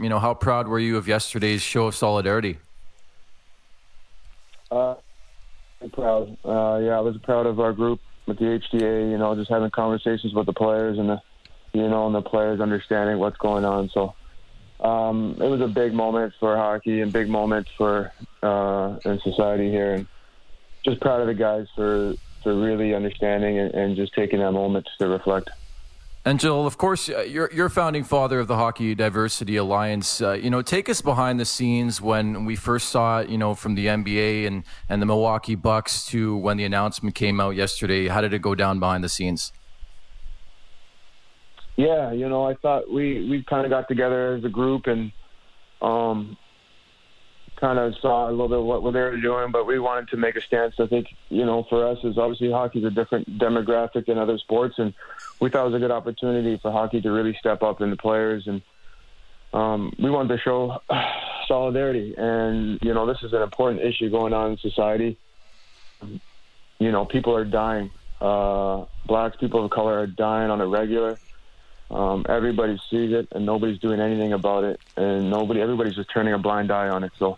how proud were you of yesterday's show of solidarity? I'm proud. I was proud of our group with the HDA, just having conversations with the players and the players understanding what's going on. So it was a big moment for hockey and big moment for in society here. And just proud of the guys for really understanding and just taking that moment to reflect. And Joel, of course, you're founding father of the Hockey Diversity Alliance. Take us behind the scenes when we first saw it, from the NBA and the Milwaukee Bucks to when the announcement came out yesterday. How did it go down behind the scenes? Yeah, I thought we kind of got together as a group and kind of saw a little bit of what they were doing, but we wanted to make a stance. I think, for us, is obviously hockey's a different demographic than other sports, and we thought it was a good opportunity for hockey to really step up in the players, and we wanted to show solidarity. And, this is an important issue going on in society. People are dying. Blacks, people of color are dying on a regular. Everybody sees it, and nobody's doing anything about it, and everybody's just turning a blind eye on it. So,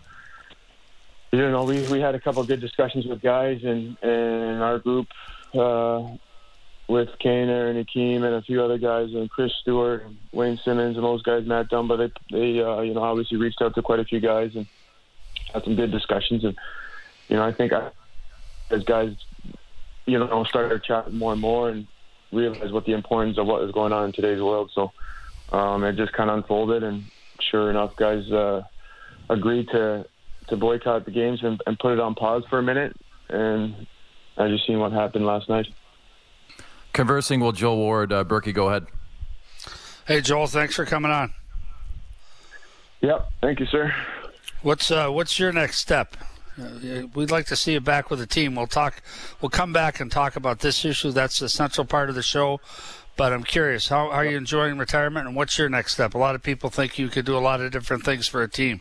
we had a couple of good discussions with guys in our group with Kaner and Akeem and a few other guys, and Chris Stewart, and Wayne Simmons, and those guys, Matt Dumba. They obviously reached out to quite a few guys and had some good discussions. And I think as guys started chatting more and more and realized what the importance of what is going on in today's world. So it just kind of unfolded, and sure enough, guys agreed to boycott the games and put it on pause for a minute. And I just seen what happened last night. Conversing with Joel Ward. Berkey, go ahead. Hey, Joel, thanks for coming on. Yep, thank you, sir. What's your next step? We'd like to see you back with the team. We'll come back and talk about this issue. That's the central part of the show. But I'm curious, how are you enjoying retirement, and what's your next step? A lot of people think you could do a lot of different things for a team.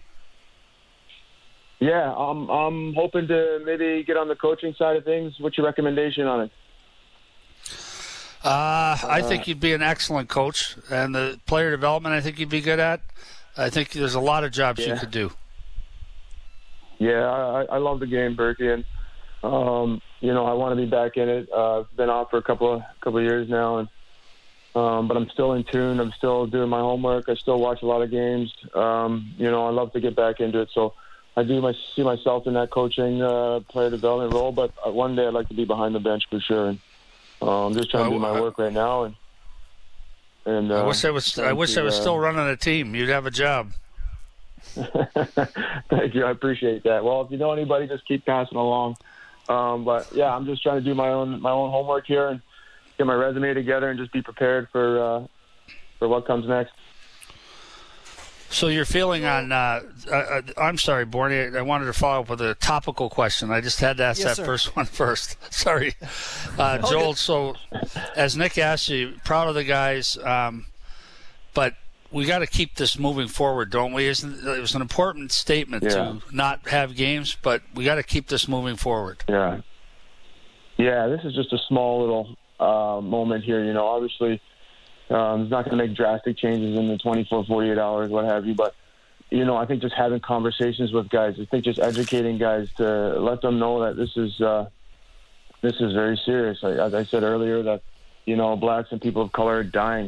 Yeah, I'm hoping to maybe get on the coaching side of things. What's your recommendation on it? I think you'd be an excellent coach, and the player development I think you'd be good at. I think there's a lot of jobs you could do. Yeah, I love the game, Berkey, and I want to be back in it. I've been off for a couple of years now, and but I'm still in tune. I'm still doing my homework. I still watch a lot of games. I love to get back into it. So I see myself in that coaching player development role. But one day I'd like to be behind the bench for sure. And I'm just trying to do my work right now. And I wish I was still running a team. You'd have a job. Thank you. I appreciate that. Well, if you know anybody, just keep passing along. But yeah, I'm just trying to do my own homework here and get my resume together and just be prepared for what comes next. So you're feeling on I'm sorry, Borny, I wanted to follow up with a topical question. I just had to ask first one first. Sorry. Joel, so as Nick asked you, proud of the guys, but we got to keep this moving forward, don't we? It was an important statement to not have games, but we got to keep this moving forward. Yeah. Yeah, this is just a small little moment here. Obviously, it's not going to make drastic changes in the 24, 48 hours, what have you. But, I think just having conversations with guys, I think just educating guys to let them know that this is very serious. As I said earlier, that, blacks and people of color are dying,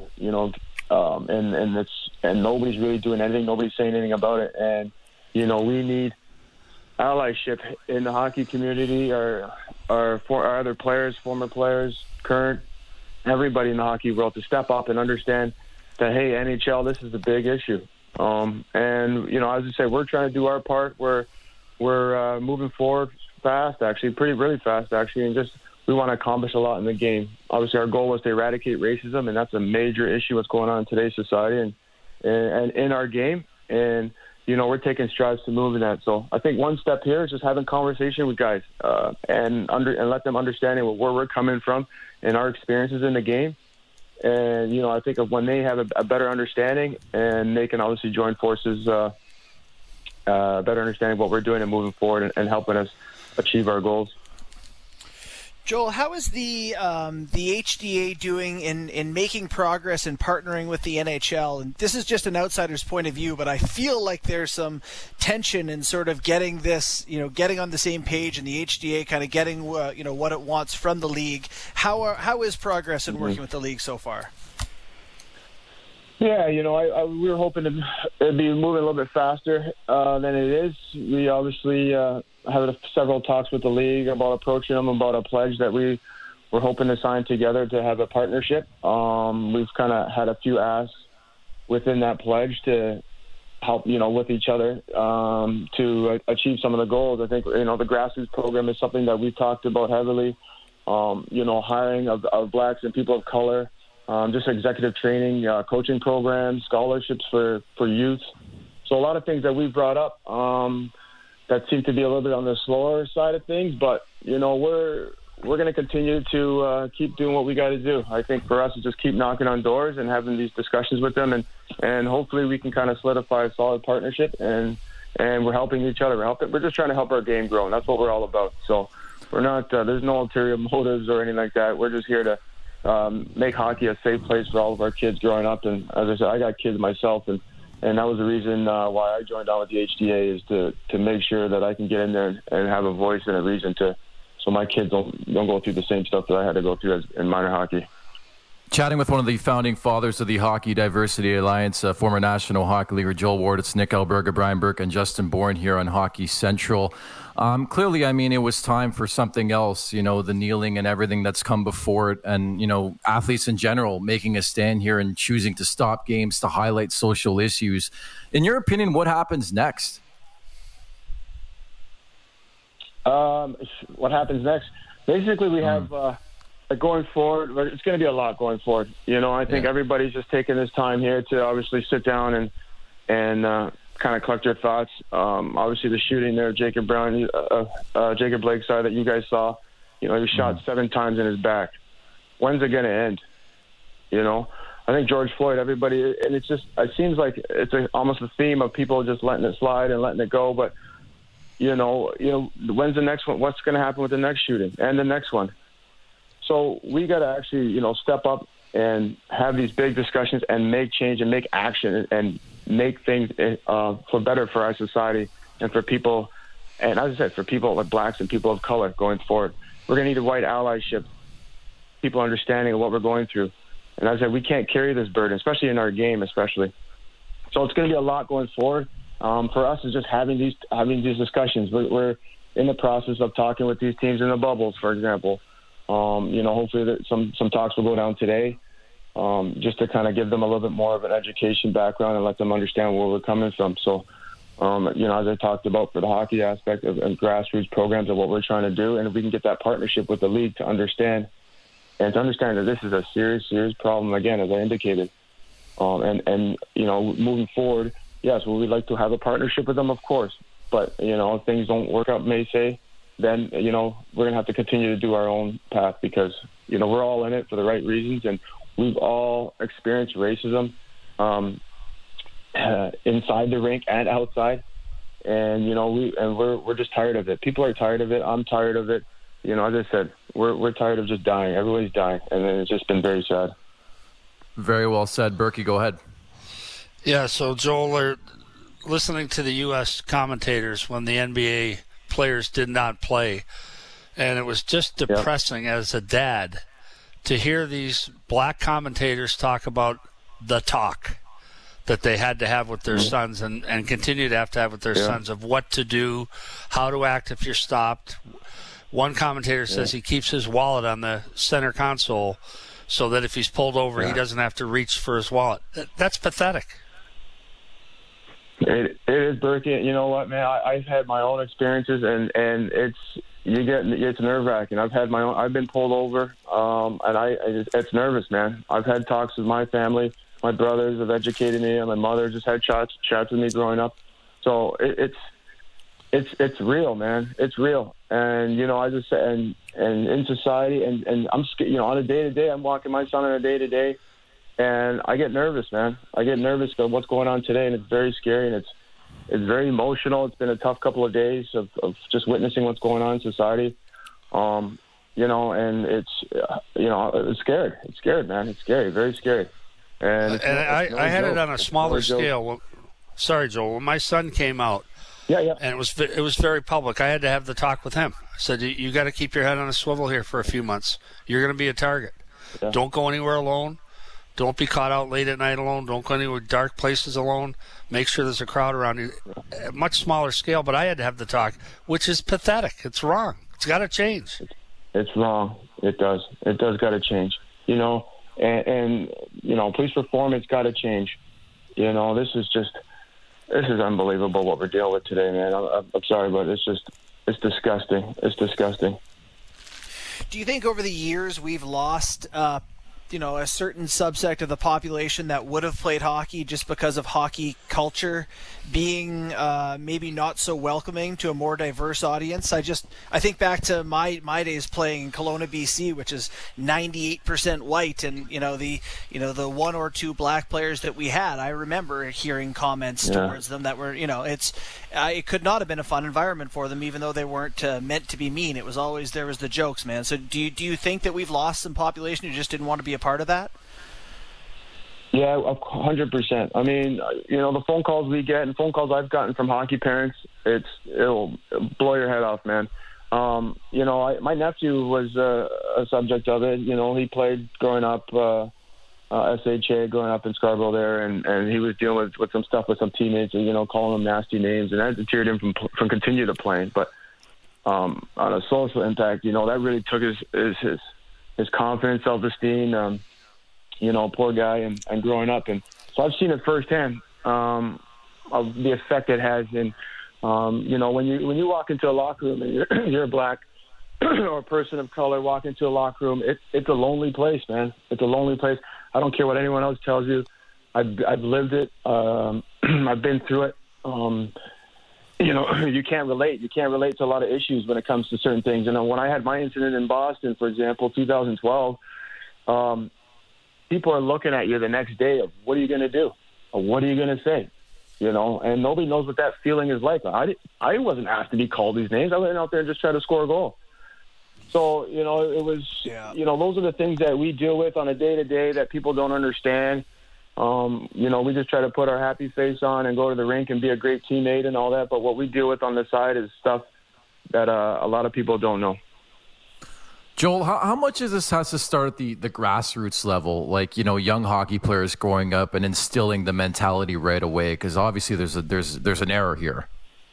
and nobody's really doing anything. Nobody's saying anything about it. And, we need allyship in the hockey community, our other players, former players, current, everybody in the hockey world to step up and understand that, hey, NHL, this is a big issue. And, as I say, we're trying to do our part. We're moving forward fast, actually, really fast, actually, and just we want to accomplish a lot in the game. Obviously, our goal was to eradicate racism, and that's a major issue what's going on in today's society and in our game. And, we're taking strides to move in that. So I think one step here is just having conversation with guys and let them understand where we're coming from and our experiences in the game. And, I think of when they have a better understanding and they can obviously join forces, better understanding what we're doing and moving forward and helping us achieve our goals. Joel, how is the HDA doing in making progress and partnering with the NHL? And this is just an outsider's point of view, but I feel like there's some tension in sort of getting this, getting on the same page, and the HDA kind of getting, what it wants from the league. How is progress in working with the league so far? Yeah, we were hoping it'd be moving a little bit faster than it is. We obviously had several talks with the league about approaching them about a pledge that we were hoping to sign together to have a partnership. We've kind of had a few asks within that pledge to help, with each other to achieve some of the goals. I think, the grassroots program is something that we've talked about heavily. Hiring of blacks and people of color. Just executive training, coaching programs, scholarships for youth. So a lot of things that we've brought up that seem to be a little bit on the slower side of things. But, we're going to continue to keep doing what we got to do. I think for us, it's just keep knocking on doors and having these discussions with them. And hopefully we can kind of solidify a solid partnership. And we're helping each other. We're just trying to help our game grow. And that's what we're all about. So we're not there's no ulterior motives or anything like that. We're just here to make hockey a safe place for all of our kids growing up. And as I said, I got kids myself, and that was the reason why I joined on with the HDA, is to make sure that I can get in there and have a voice and a reason so my kids don't go through the same stuff that I had to go through in minor hockey. Chatting with one of the founding fathers of the Hockey Diversity Alliance, former National Hockey Leaguer Joel Ward. It's Nick Alberga, Brian Burke, and Justin Bourne here on Hockey Central. Clearly, it was time for something else, the kneeling and everything that's come before it, and, athletes in general making a stand here and choosing to stop games to highlight social issues. In your opinion, what happens next? What happens next? Basically, we have... going forward, it's going to be a lot going forward. I think everybody's just taking this time here to obviously sit down and kind of collect their thoughts. Obviously, the shooting there, Jacob Blake, that you guys saw, he was shot 7 times in his back. When's it going to end? I think George Floyd, everybody, and it seems like it's almost a theme of people just letting it slide and letting it go. But, when's the next one? What's going to happen with the next shooting and the next one? So we got to actually, step up and have these big discussions and make change and make action and make things for better for our society and for people. And as I said, for people like blacks and people of color going forward, we're going to need a white allyship, people understanding of what we're going through. And as I said, we can't carry this burden, especially in our game, especially. So it's going to be a lot going forward. For us, is just having these discussions. We're in the process of talking with these teams in the bubbles, for example. Hopefully some talks will go down today, just to kind of give them a little bit more of an education background and let them understand where we're coming from. So, as I talked about for the hockey aspect of grassroots programs of what we're trying to do, and if we can get that partnership with the league to understand that this is a serious, serious problem, again, as I indicated, moving forward, yes, well, we'd like to have a partnership with them, of course, but, if things don't work out, then, we're going to have to continue to do our own path because, we're all in it for the right reasons. And we've all experienced racism inside the rink and outside. And, we're just tired of it. People are tired of it. I'm tired of it. As I said, we're tired of just dying. Everybody's dying. And then it's just been very sad. Very well said. Berkey, go ahead. Yeah, so Joel, listening to the U.S. commentators when the NBA players did not play, and it was just depressing as a dad to hear these black commentators talk about the talk that they had to have with their sons and continue to have with their sons of what to do, how to act if you're stopped. One commentator says he keeps his wallet on the center console so that if he's pulled over, he doesn't have to reach for his wallet. That's pathetic. It is, Berkey. You know what, man? I've had my own experiences, and it's nerve-wracking. I've been pulled over, and it's nervous, man. I've had talks with my family. My brothers have educated me, and my mother just had chats with me growing up. So it's real, man. It's real. And I just and in society, and I'm on a day-to-day, I'm walking my son on a day-to-day. And I get nervous, man. I get nervous about what's going on today, and it's very scary, and it's very emotional. It's been a tough couple of days of just witnessing what's going on in society. and it's, it's scared. It's scared, man. It's scary, very scary. And I had it on a smaller scale. Sorry, Joel. When my son came out, and it was very public, I had to have the talk with him. I said, you got to keep your head on a swivel here for a few months. You're going to be a target. Yeah. Don't go anywhere alone. Don't be caught out late at night alone. Don't go anywhere dark places alone. Make sure there's a crowd around you. A much smaller scale, but I had to have the talk, which is pathetic. It's wrong. It's got to change. It's wrong. It does. It does got to change. And police reform, it's got to change. This is unbelievable what we're dealing with today, man. I'm sorry, but it's disgusting. It's disgusting. Do you think over the years we've lost, a certain subsect of the population that would have played hockey just because of hockey culture being maybe not so welcoming to a more diverse audience? I think back to my days playing in Kelowna, BC, which is 98% white, and the one or two black players that we had, I remember hearing comments towards them that were, it could not have been a fun environment for them, even though they weren't meant to be mean. It was always, there was the jokes, man. So do you think that we've lost some population who just didn't want to be a part of that? Yeah, 100%. I mean, the phone calls we get and phone calls I've gotten from hockey parents, it'll blow your head off, man. My nephew was a subject of it. He played growing up, SHA growing up in Scarborough there, and he was dealing with some stuff with some teammates and, calling them nasty names, and that deterred him from continue to playing. But on a social impact, that really took his confidence, self-esteem, poor guy, and growing up. And so I've seen it firsthand of the effect it has. And, when you walk into a locker room and you're a black or a person of color, walk into a locker room, it's a lonely place, man. It's a lonely place. I don't care what anyone else tells you. I've lived it. I've been through it. You can't relate. You can't relate to a lot of issues when it comes to certain things. And when I had my incident in Boston, for example, 2012, people are looking at you the next day of what are you going to do? Or what are you going to say? And nobody knows what that feeling is like. I wasn't asked to be called these names. I went out there and just tried to score a goal. So, it was, those are the things that we deal with on a day-to-day that people don't understand. We just try to put our happy face on and go to the rink and be a great teammate and all that. But what we deal with on the side is stuff that a lot of people don't know. Joel, how much of this has to start at the grassroots level, like, young hockey players growing up and instilling the mentality right away? Because obviously there's an error here.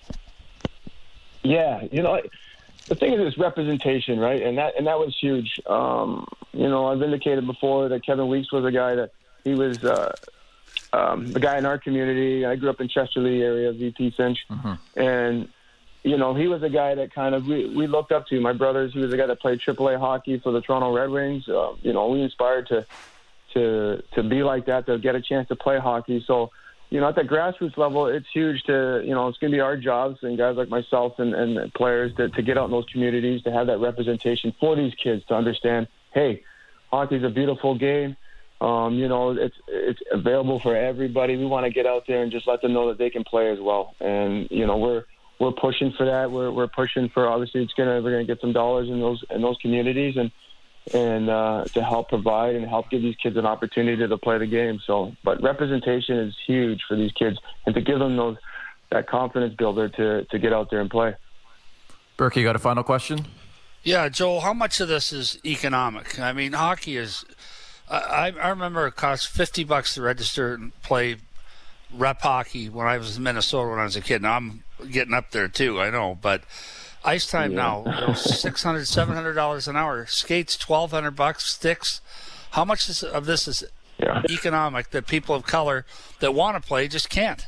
Yeah, the thing is representation, right? And that was huge. I've indicated before that Kevin Weeks was a guy that he was the guy in our community. I grew up in Chesterley area, VP Finch, and he was a guy that kind of we looked up to. My brothers, he was a guy that played AAA hockey for the Toronto Red Wings. We inspired to be like that, to get a chance to play hockey. So, at the grassroots level, it's huge to, it's going to be our jobs and guys like myself and players to get out in those communities, to have that representation for these kids, to understand, hey, hockey's a beautiful game. It's available for everybody. We want to get out there and just let them know that they can play as well. And, we're pushing for that. We're pushing for, obviously we're going to get some dollars in those communities and to help provide and help give these kids an opportunity to play the game. So, but representation is huge for these kids, and to give them that confidence builder to get out there and play. Burke, you got a final question? Yeah, Joel, how much of this is economic? I mean, hockey is, I remember it cost $50 to register and play rep hockey when I was in Minnesota when I was a kid. Now I'm getting up there too, I know, but ice time now, $600, $700 an hour. Skates, $1,200. Sticks. How much of this is economic that people of color that want to play just can't?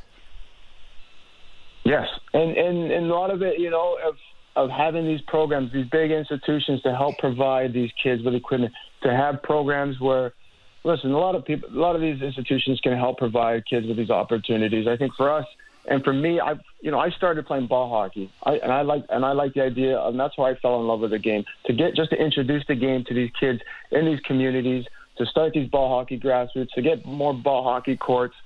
Yes, and a lot of it, of having these programs, these big institutions to help provide these kids with equipment, to have programs where, listen, a lot of these institutions can help provide kids with these opportunities. I think for us, and for me, I started playing ball hockey. I like the idea, and that's why I fell in love with the game. To introduce the game to these kids in these communities, to start these ball hockey grassroots, to get more ball hockey courts,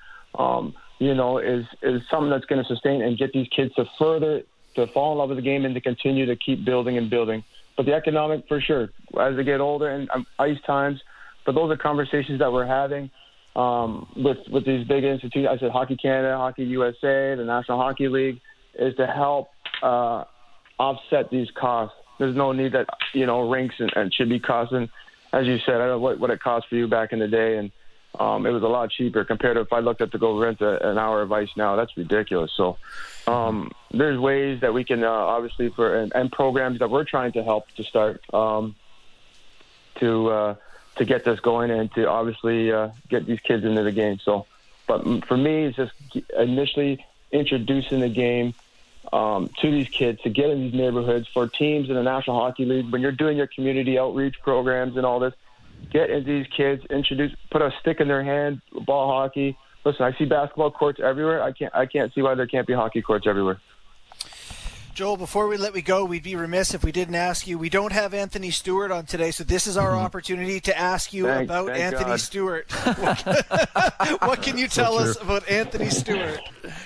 is something that's going to sustain and get these kids to fall in love with the game and to continue to keep building and building. but the economic for sure as they get older and ice times. But those are conversations that we're having with these big institutions. I said Hockey Canada, Hockey USA, the National Hockey League, is to help offset these costs. There's no need that, rinks and should be costing, as you said, I don't know what it cost for you back in the day, and it was a lot cheaper compared to if I looked at to go rent an hour of ice now. That's ridiculous. So there's ways that we can obviously and programs that we're trying to help to start to get this going and to obviously get these kids into the game. So, but for me, it's just initially introducing the game to these kids, to get in these neighborhoods for teams in the National Hockey League. When you're doing your community outreach programs and all this, get into these kids, put a stick in their hand, ball hockey. Listen, I see basketball courts everywhere. I can't see why there can't be hockey courts everywhere. Joel, before we let we go, we'd be remiss if we didn't ask you. We don't have Anthony Stewart on today, so this is our opportunity to ask you about Anthony God. Stewart. What can you tell us about Anthony Stewart?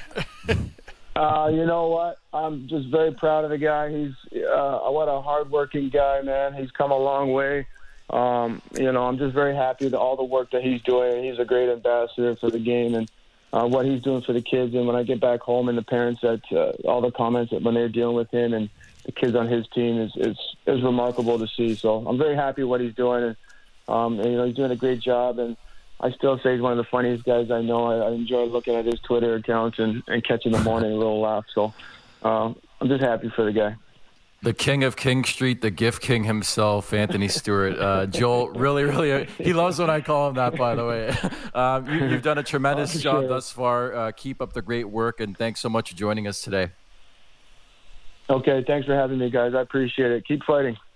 You know what? I'm just very proud of the guy. He's what a hardworking guy, man. He's come a long way. I'm just very happy with all the work that he's doing. He's a great ambassador for the game and what he's doing for the kids. And when I get back home and the parents, all the comments that when they're dealing with him and the kids on his team is remarkable to see. So I'm very happy with what he's doing. And he's doing a great job. And I still say he's one of the funniest guys I know. I enjoy looking at his Twitter accounts and catching the morning a little laugh. So I'm just happy for the guy. The king of King Street, the gift king himself, Anthony Stewart. Joel, really, he loves when I call him that, by the way. You've done a tremendous job thus far. Keep up the great work, and thanks so much for joining us today. Okay, thanks for having me, guys. I appreciate it. Keep fighting.